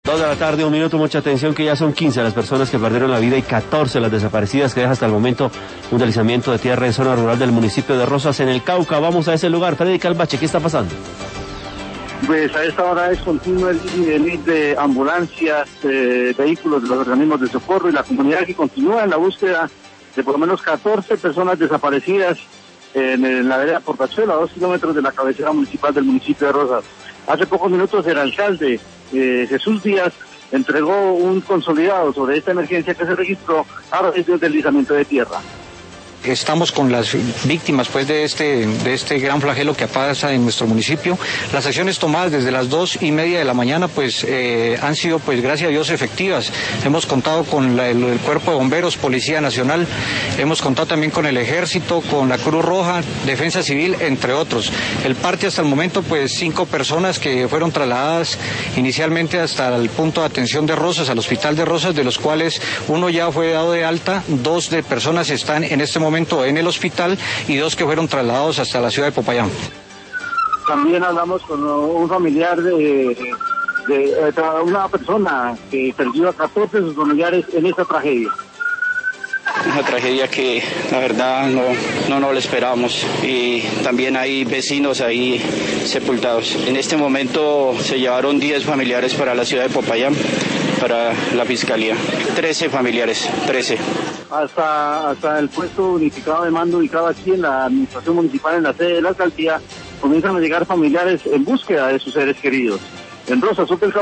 2 de la tarde, 1 minuto, mucha atención que ya son 15 las personas que perdieron la vida y 14 las desaparecidas, que deja hasta el momento un deslizamiento de tierra en zona rural del municipio de Rosas, en el Cauca. Vamos a ese lugar. Freddy Calvache, ¿qué está pasando? Pues a esta hora es continuo el ir de ambulancias, vehículos de los organismos de socorro y la comunidad que continúa en la búsqueda de por lo menos 14 personas desaparecidas en la vereda Portachuelo, a 2 kilómetros de la cabecera municipal del municipio de Rosas. Hace pocos minutos el alcalde Jesús Díaz entregó un consolidado sobre esta emergencia que se registró a raíz del deslizamiento de tierra. Estamos con las víctimas pues de este gran flagelo que pasa en nuestro municipio. Las acciones tomadas desde las 2:30 de la mañana pues han sido pues gracias a Dios efectivas. Hemos contado con el Cuerpo de Bomberos, Policía Nacional, hemos contado también con el Ejército, con la Cruz Roja, Defensa Civil, entre otros. El parte hasta el momento pues 5 personas que fueron trasladadas inicialmente hasta el punto de atención de Rosas, al hospital de Rosas, de los cuales uno ya fue dado de alta, 2 de personas están en este momento en el hospital y 2 que fueron trasladados hasta la ciudad de Popayán. También hablamos con un familiar de una persona que perdió a 14 de sus familiares en esta tragedia. Una tragedia que la verdad no lo esperábamos, y también hay vecinos ahí sepultados. En este momento se llevaron 10 familiares para la ciudad de Popayán, para la fiscalía. 13 familiares, 13. Hasta el puesto unificado de mando ubicado aquí en la administración municipal, en la sede de la alcaldía, comienzan a llegar familiares en búsqueda de sus seres queridos. En Rosas,